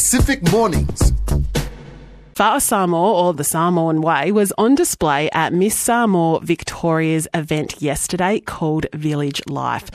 Pacific Mornings. Fa'a Samoa, or the Samoan Way, was on display at Miss Samoa Victoria's event yesterday called Village Life.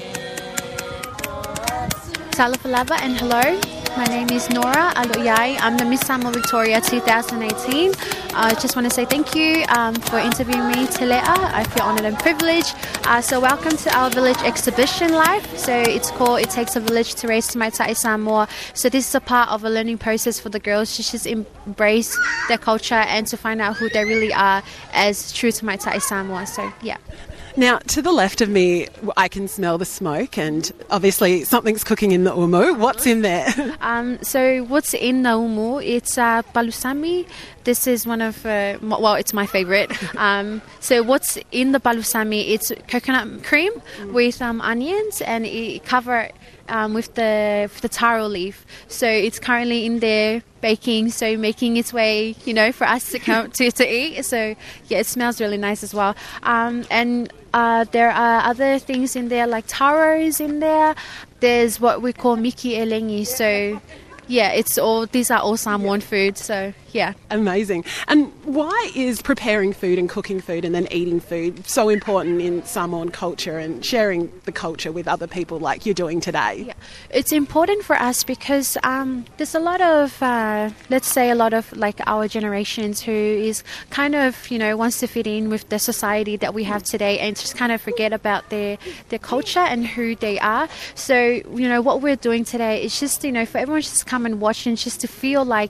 Salafalava and hello. My name is Nora Aloyai. I'm the Miss Samoa Victoria 2018. I just want to say thank you for interviewing me, Telea. I feel honoured and privileged. So welcome to our village exhibition live. So it's called It Takes a Village to Raise Tamaita'i Samoa. So this is a part of a learning process for the girls to just embrace their culture and to find out who they really are as true Tamaita'i Samoa. So yeah. Now, to the left of me, I can smell the smoke, and obviously something's cooking in the umu. What's in there? So what's in the umu? It's balusami. This is one of, it's my favourite. So what's in the balusami? It's coconut cream with onions, and it covered with the taro leaf. So it's currently in there baking, so making its way, for us to come to eat. So yeah, it smells really nice as well. And there are other things in there, like taros in there. There's what we call miki elengi. So yeah, these are all Samoan food. So yeah. Amazing. And why is preparing food and cooking food and then eating food so important in Samoan culture and sharing the culture with other people like you're doing today? Yeah. It's important for us because there's a lot of, let's say a lot of like our generations who is kind of, wants to fit in with the society that we have today and just kind of forget about their culture and who they are. So, what we're doing today is just, for everyone to just come and watch and just to feel like,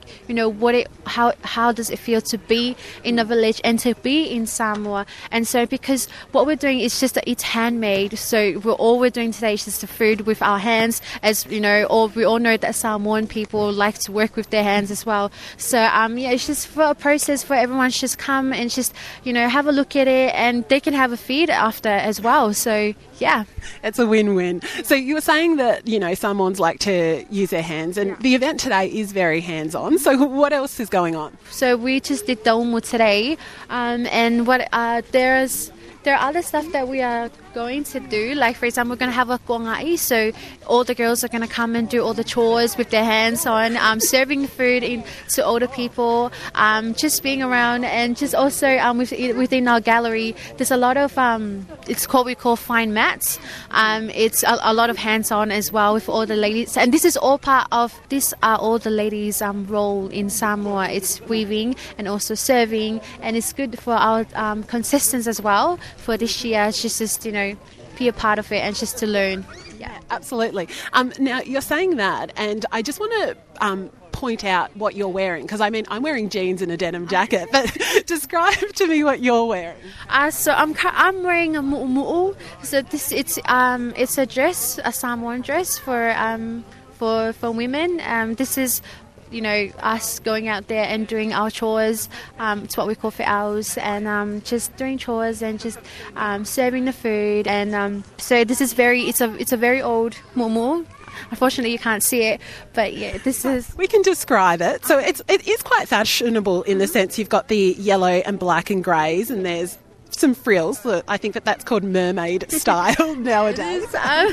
how does it feel to be in a village and to be in Samoa. And so because what we're doing is just that it's handmade, so all we're doing today is just the food with our hands, as or we all know that Samoan people like to work with their hands as well. So it's just for a process for everyone to just come and just have a look at it, and they can have a feed after as well. So yeah, it's a win-win. So you were saying that Samoans like to use their hands, and the event today is very hands-on. So what else is going on? So we just did the umu today, and there are other stuff that we are going to do. Like, for example, we're going to have a kongai, so all the girls are going to come and do all the chores with their hands on, serving food to older people, just being around, and just also within our gallery, there's a lot of, we call fine mats. It's a lot of hands-on as well with all the ladies, and this is all part of, all the ladies' role in Samoa. It's weaving and also serving, and it's good for our contestants as well for this year, just be a part of it and just to learn. Yeah, absolutely. Now, you're saying that, and I just want to point out what you're wearing, because I'm wearing jeans and a denim jacket, but describe to me what you're wearing. So I'm wearing a mu'umu'u. So it's a dress, a Samoan dress for women. This is us going out there and doing our chores. It's what we call fe'aus, and just doing chores and just serving the food. And so this is it's a very old mumu. Unfortunately, you can't see it, but yeah, this is... We can describe it. So it is quite fashionable in the sense you've got the yellow and black and greys, and there's some frills. I think that's called mermaid style nowadays.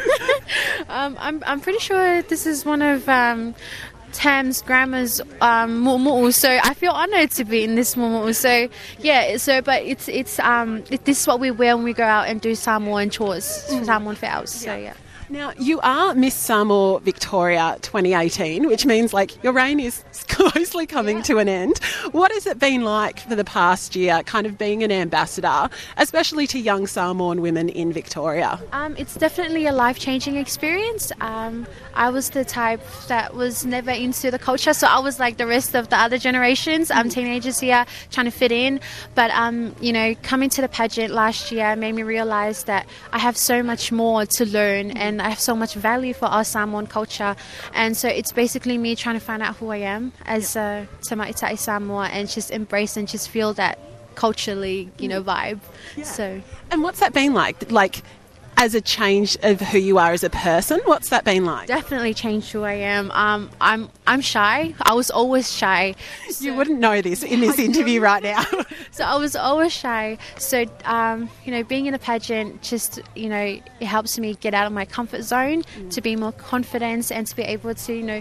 I'm pretty sure this is one of... Tam's grandma's mu'umu'u, so I feel honoured to be in this mu'umu'u. So yeah, but it's this is what we wear when we go out and do Samoan chores, Samoan fe'aus. So yeah. Now, you are Miss Samoa Victoria 2018, which means your reign is closely coming to an end. What has it been like for the past year, kind of being an ambassador, especially to young Samoan women in Victoria? It's definitely a life-changing experience. I was the type that was never into the culture, so I was like the rest of the other generations. Teenagers here trying to fit in, but coming to the pageant last year made me realise that I have so much more to learn, and I have so much value for our Samoan culture. And so it's basically me trying to find out who I am as a Tamaita'i Samoa, and just embrace and just feel that culturally, vibe. Yeah. So, and what's that been like? As a change of who you are as a person, what's that been like? Definitely changed who I am. I'm shy. I was always shy. So, you wouldn't know this in this interview right now. So I was always shy. So being in a pageant, just it helps me get out of my comfort zone, to be more confident and to be able to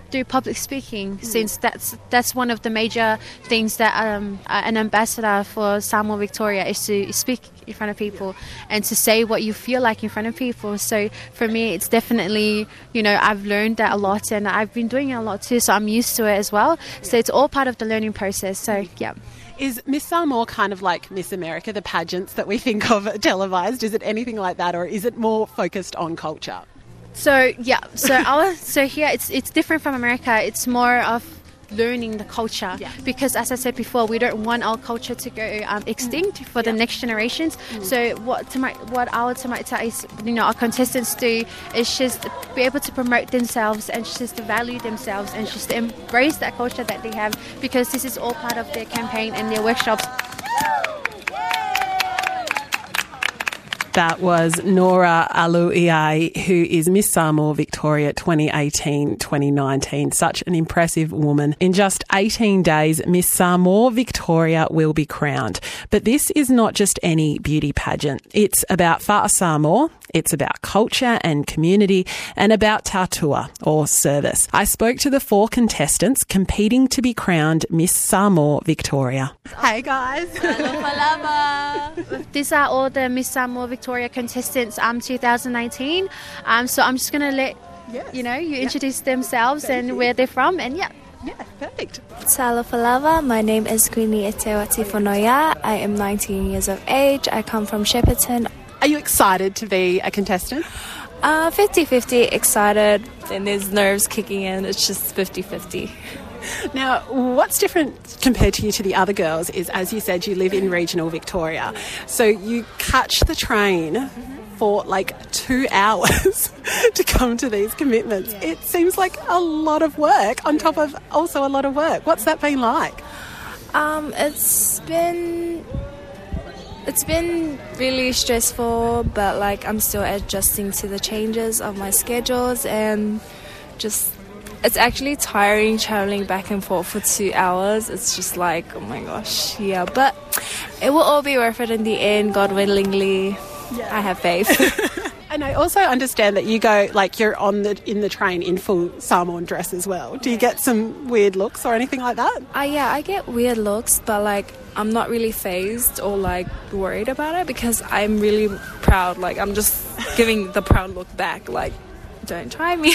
do public speaking, since that's one of the major things that an ambassador for Samoa Victoria is to speak in front of people and to say what you feel like in front of people. So for me, it's definitely, I've learned that a lot, and I've been doing it a lot too, so I'm used to it as well. So it's all part of the learning process. So yeah. Is Miss Samoa kind of like Miss America, the pageants that we think of televised? Is it anything like that, or is it more focused on culture? So yeah, so here it's different from America. It's more of learning the culture, because as I said before, we don't want our culture to go extinct for the next generations. So what our our contestants do is just be able to promote themselves and just to value themselves and just to embrace that culture that they have, because this is all part of their campaign and their workshops. That was Nora Aluiai, who is Miss Samoa Victoria 2018-2019. Such an impressive woman. In just 18 days, Miss Samoa Victoria will be crowned. But this is not just any beauty pageant. It's about Fa'a Samoa, it's about culture and community, and about tatua, or service. I spoke to the 4 contestants competing to be crowned Miss Samoa Victoria. Hey guys. These are all the Miss Samoa Victoria contestants 2019. So I'm just going to let you introduce themselves and where they're from, and Yeah, perfect. Salafalava, my name is Queenie Etewati Fonoya. I am 19 years of age. I come from Shepparton. Are you excited to be a contestant? 50-50 excited, and there's nerves kicking in. It's just 50-50. Now, what's different compared to the other girls is, as you said, you live in regional Victoria. So you catch the train for like 2 hours to come to these commitments. Yeah. It seems like a lot of work on top of also a lot of work. What's that been like? It's been really stressful, but like I'm still adjusting to the changes of my schedules, and just it's actually tiring traveling back and forth for 2 hours. It's just like, oh my gosh, yeah. But it will all be worth it in the end, God willingly. Yeah. I have faith. And I also understand that you go, like, you're in the train in full Samoan dress as well. Do you get some weird looks or anything like that? Yeah, I get weird looks, but like I'm not really fazed or like worried about it, because I'm really proud. Like I'm just giving the proud look back, like, don't try me.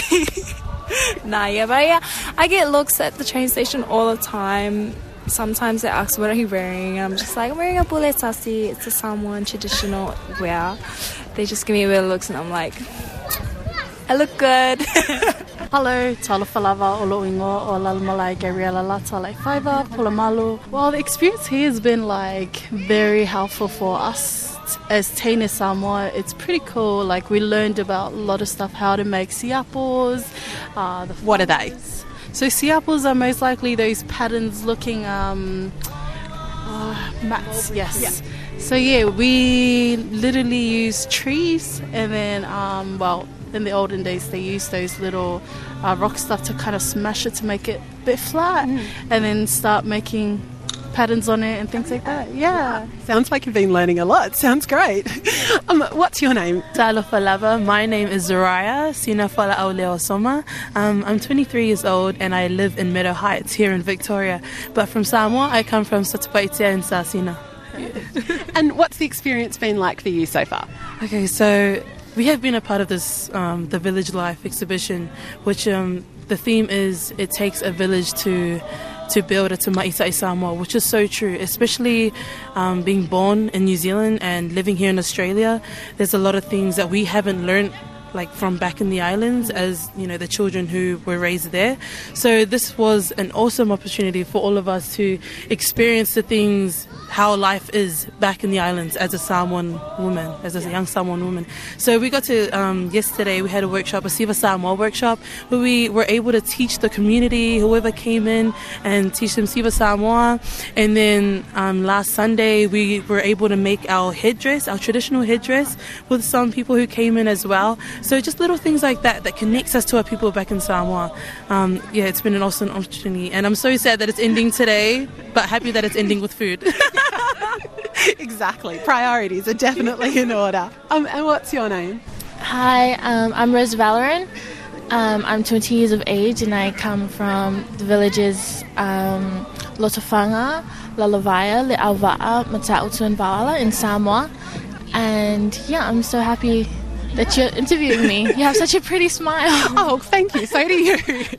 I get looks at the train station all the time. Sometimes they ask, what are you wearing? I'm just like, I'm wearing a bule tasi. It's a Samoan traditional wear. They just give me weird looks, and I'm like, I look good. Hello, Talafalava, Oloingo, o Lalmalai, Gabriela Lata, like Fiver, Pulamalu. Well, the experience here has been like very helpful for us as Teine Samoa. It's pretty cool. Like we learned about a lot of stuff, how to make siapos. What are they? So siapos are most likely those patterns looking mats, yes. Yeah. So yeah, we literally use trees, and then in the olden days they used those little rock stuff to kind of smash it to make it a bit flat, and then start making patterns on it and things like that. Yeah. Sounds like you've been learning a lot. Sounds great. What's your name? Talafalava. My name is Zoraya Sinafala Auleosoma. I'm 23 years old and I live in Meadow Heights here in Victoria. But from Samoa, I come from Satapaitia in Sasina. And what's the experience been like for you so far? Okay, so we have been a part of this, the Village Life exhibition, which the theme is it takes a village to build a Te Ma'itai Samoa, which is so true, especially being born in New Zealand and living here in Australia. There's a lot of things that we haven't learned like from back in the islands as, you know, the children who were raised there. So this was an awesome opportunity for all of us to experience the things, how life is back in the islands as a Samoan woman, as a young Samoan woman. So we got to, yesterday we had a workshop, a Siva Samoa workshop, where we were able to teach the community, whoever came in, and teach them Siva Samoa. And then last Sunday we were able to make our headdress, our traditional headdress, with some people who came in as well. So just little things like that connects us to our people back in Samoa. Yeah, it's been an awesome opportunity. And I'm so sad that it's ending today, but happy that it's ending with food. Exactly. Priorities are definitely in order. And what's your name? Hi, I'm Rose Valoran. I'm 20 years of age and I come from the villages Lotofanga, Lalavaya, Le'auva'a, Matautu and Va'ala in Samoa. And yeah, I'm so happy that you're interviewing me. You have such a pretty smile. Oh, thank you. So do you.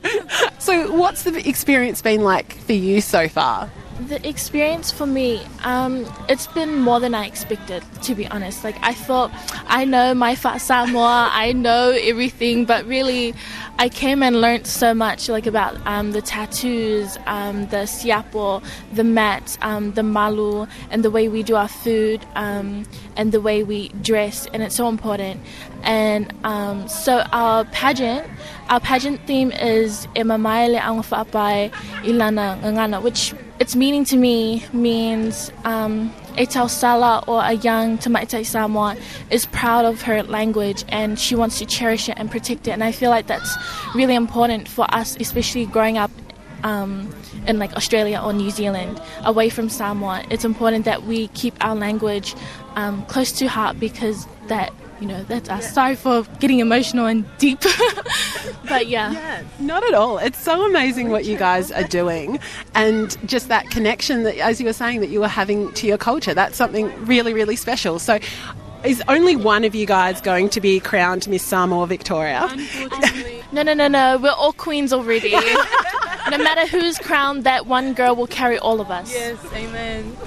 So what's the experience been like for you so far? The experience for me, it's been more than I expected, to be honest. Like, I thought, I know my Fa Samoa, I know everything, but really, I came and learned so much, like, about the tattoos, the siapo, the mat, the malu, and the way we do our food, and the way we dress, and it's so important. And so our pageant theme is E Mamaele ang Whaapai Ilana Ngangana, which its meaning to me means e tau sala, or a young Tamaitai Samoa is proud of her language and she wants to cherish it and protect it. And I feel like that's really important for us, especially growing up in like Australia or New Zealand, away from Samoa. It's important that we keep our language close to heart, because that, you know, that's us. Sorry for getting emotional and deep. But yeah. Not at all. It's so amazing what you guys are doing, and just that connection that, as you were saying, that you were having to your culture. That's something really, really special. So is only one of you guys going to be crowned Miss Samoa Victoria? Unfortunately. No. We're all queens already. No matter who's crowned, that one girl will carry all of us. Yes, amen.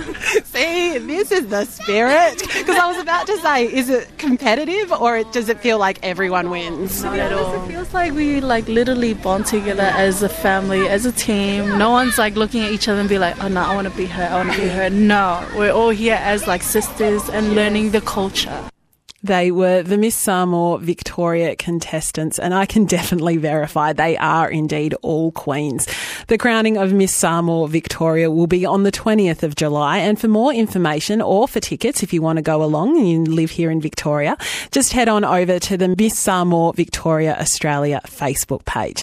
See, this is the spirit. Because I was about to say, is it competitive, or does it feel like everyone wins? Not at all. It feels like we like literally bond together as a family, as a team. No one's like looking at each other and be like, oh no, I want to be her, I want to be her. No, we're all here as like sisters and learning the culture. They were the Miss Samoa Victoria contestants, and I can definitely verify they are indeed all queens. The crowning of Miss Samoa Victoria will be on the 20th of July, and for more information or for tickets, if you want to go along and you live here in Victoria, just head on over to the Miss Samoa Victoria Australia Facebook page.